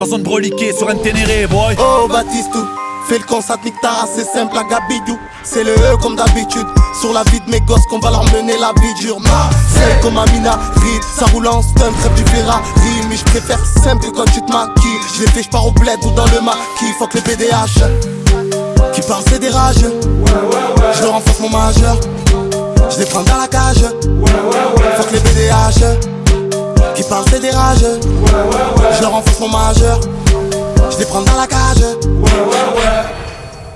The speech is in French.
en zone broliquée sur un ténéré, boy. Oh Batistou, fais le con, ça te nique ta race, c'est simple à Gabidou. C'est le E comme d'habitude, sur la vie de mes gosses qu'on va leur mener la vie dure. C'est comme Amina, ride, ça roule en stunt, rêve du Ferrari. Mais je préfère simple quand tu te maquilles. Je les fais, je pars au bled ou dans le maquis. Fuck les BDH, qui parlent c'est des rageux. Je leur renforce mon majeur, je les prends dans la cage. Fuck les BDH, qui parlent c'est des rageux. Je leur renforce mon majeur, je les prends dans la cage.